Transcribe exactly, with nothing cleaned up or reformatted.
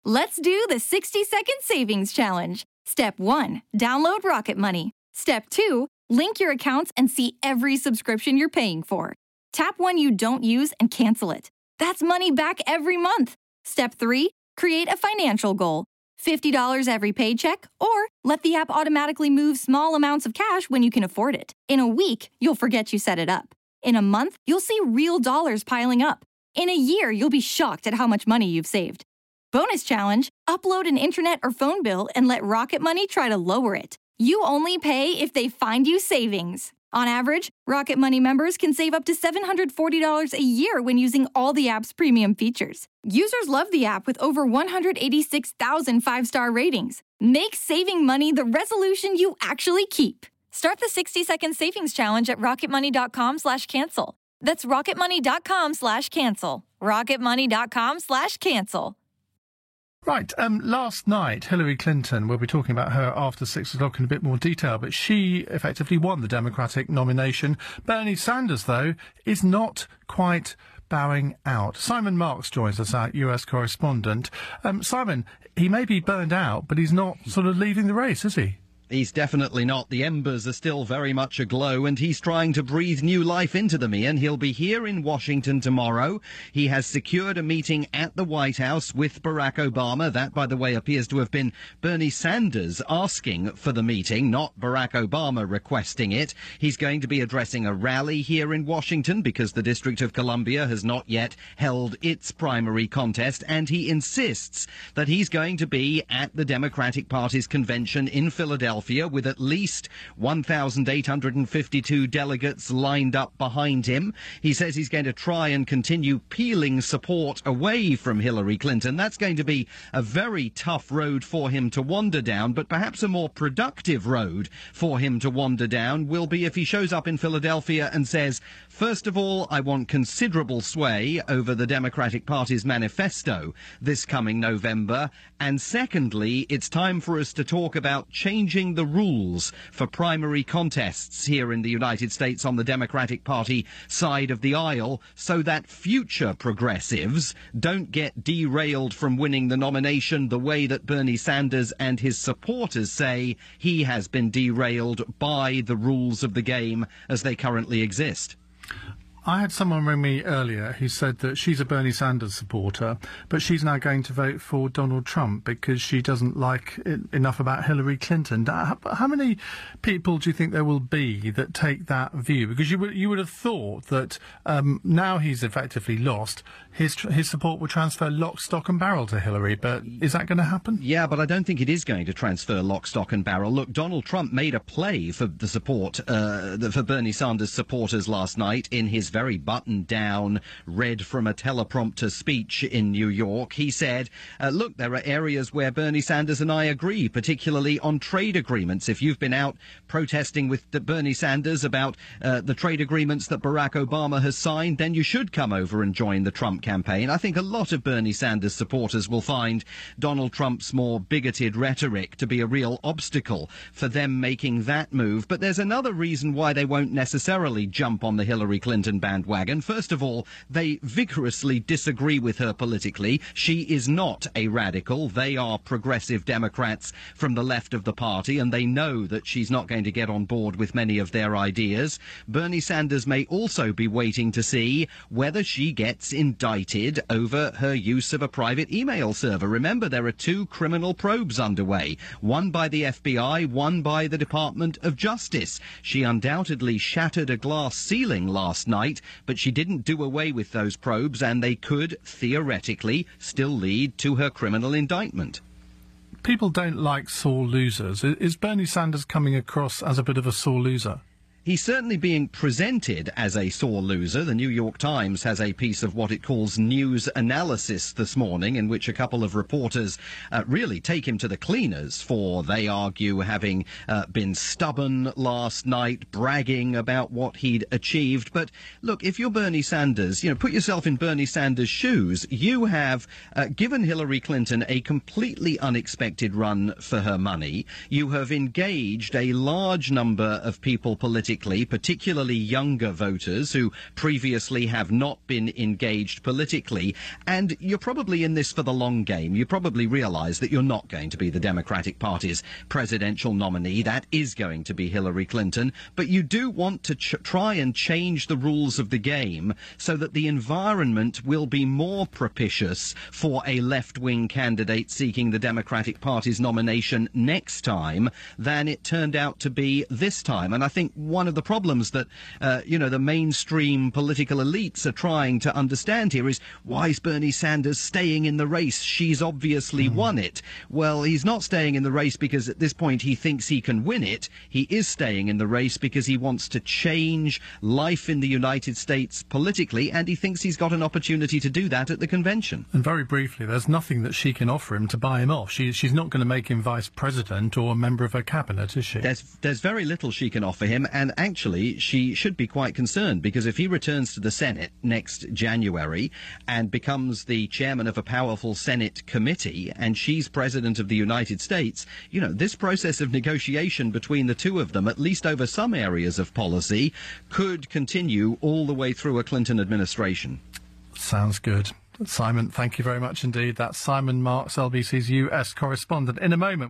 Let's do the sixty second savings challenge. Step one, download Rocket Money. Step two, link your accounts and see every subscription you're paying for. Tap one you don't use and cancel it. That's money back every month. Step three, create a financial goal. fifty dollars every paycheck, or let the app automatically move small amounts of cash when you can afford it. In a week, you'll forget you set it up. In a month, you'll see real dollars piling up. In a year, you'll be shocked at how much money you've saved. Bonus challenge, upload an internet or phone bill and let Rocket Money try to lower it. You only pay if they find you savings. On average, Rocket Money members can save up to seven hundred forty dollars a year when using all the app's premium features. Users love the app with over one hundred eighty-six thousand five-star ratings. Make saving money the resolution you actually keep. Start the sixty second savings challenge at rocketmoney.com slash cancel. That's rocketmoney.com slash cancel. rocketmoney.com slash cancel. Right, um, last night, Hillary Clinton, we'll be talking about her after six o'clock in a bit more detail, but she effectively won the Democratic nomination. Bernie Sanders, though, is not quite bowing out. Simon Marks joins us, our U S correspondent. Um, Simon, he may be burned out, but he's not sort of leaving the race, is he? He's definitely not. The embers are still very much aglow, and he's trying to breathe new life into them, Ian. He'll be here in Washington tomorrow. He has secured a meeting at the White House with Barack Obama. That, by the way, appears to have been Bernie Sanders asking for the meeting, not Barack Obama requesting it. He's going to be addressing a rally here in Washington because the District of Columbia has not yet held its primary contest, and he insists that he's going to be at the Democratic Party's convention in Philadelphia with at least one thousand eight hundred fifty-two delegates lined up behind him. He says he's going to try and continue peeling support away from Hillary Clinton. That's going to be a very tough road for him to wander down, but perhaps a more productive road for him to wander down will be if he shows up in Philadelphia and says, first of all, I want considerable sway over the Democratic Party's manifesto this coming November, and secondly, it's time for us to talk about changing the rules for primary contests here in the United States on the Democratic Party side of the aisle so that future progressives don't get derailed from winning the nomination the way that Bernie Sanders and his supporters say he has been derailed by the rules of the game as they currently exist. I had someone ring me earlier who said that she's a Bernie Sanders supporter, but she's now going to vote for Donald Trump because she doesn't like it enough about Hillary Clinton. How, how many people do you think there will be that take that view? Because you would, you would have thought that um, now he's effectively lost, his his support will transfer lock, stock and barrel to Hillary, but is that going to happen? Yeah, but I don't think it is going to transfer lock, stock and barrel. Look, Donald Trump made a play for the support, uh, the, for Bernie Sanders supporters last night in his very buttoned-down, read from a teleprompter speech in New York. He said, uh, look, there are areas where Bernie Sanders and I agree, particularly on trade agreements. If you've been out protesting with Bernie Sanders about uh, the trade agreements that Barack Obama has signed, then you should come over and join the Trump campaign. I think a lot of Bernie Sanders supporters will find Donald Trump's more bigoted rhetoric to be a real obstacle for them making that move. But there's another reason why they won't necessarily jump on the Hillary Clinton bandwagon. First of all, they vigorously disagree with her politically. She is not a radical. They are progressive Democrats from the left of the party, and they know that she's not going to get on board with many of their ideas. Bernie Sanders may also be waiting to see whether she gets indicted over her use of a private email server. Remember, there are two criminal probes underway, one by the F B I, one by the Department of Justice. She undoubtedly shattered a glass ceiling last night, but she didn't do away with those probes, and they could, theoretically, still lead to her criminal indictment. People don't like sore losers. Is Bernie Sanders coming across as a bit of a sore loser? He's certainly being presented as a sore loser. The New York Times has a piece of what it calls news analysis this morning, in which a couple of reporters uh, really take him to the cleaners for, they argue, having uh, been stubborn last night, bragging about what he'd achieved. But look, if you're Bernie Sanders, you know, put yourself in Bernie Sanders' shoes. You have uh, given Hillary Clinton a completely unexpected run for her money. You have engaged a large number of people politically politically, particularly younger voters who previously have not been engaged politically. And you're probably in this for the long game. You probably realise that you're not going to be the Democratic Party's presidential nominee. That is going to be Hillary Clinton. But you do want to ch- try and change the rules of the game so that the environment will be more propitious for a left-wing candidate seeking the Democratic Party's nomination next time than it turned out to be this time. And I think one of the problems that, uh, you know, the mainstream political elites are trying to understand here is, why is Bernie Sanders staying in the race? She's obviously mm. won it. Well, he's not staying in the race because at this point he thinks he can win it. He is staying in the race because he wants to change life in the United States politically, and he thinks he's got an opportunity to do that at the convention. And very briefly, there's nothing that she can offer him to buy him off. She, she's not going to make him vice president or a member of her cabinet, is she? There's, there's very little she can offer him, and actually she should be quite concerned, because if he returns to the Senate next January and becomes the chairman of a powerful Senate committee and she's president of the United States, you know, this process of negotiation between the two of them, at least over some areas of policy, could continue all the way through a Clinton administration. Sounds good. Simon, thank you very much indeed. That's Simon Marks, L B C's U S correspondent. In a moment.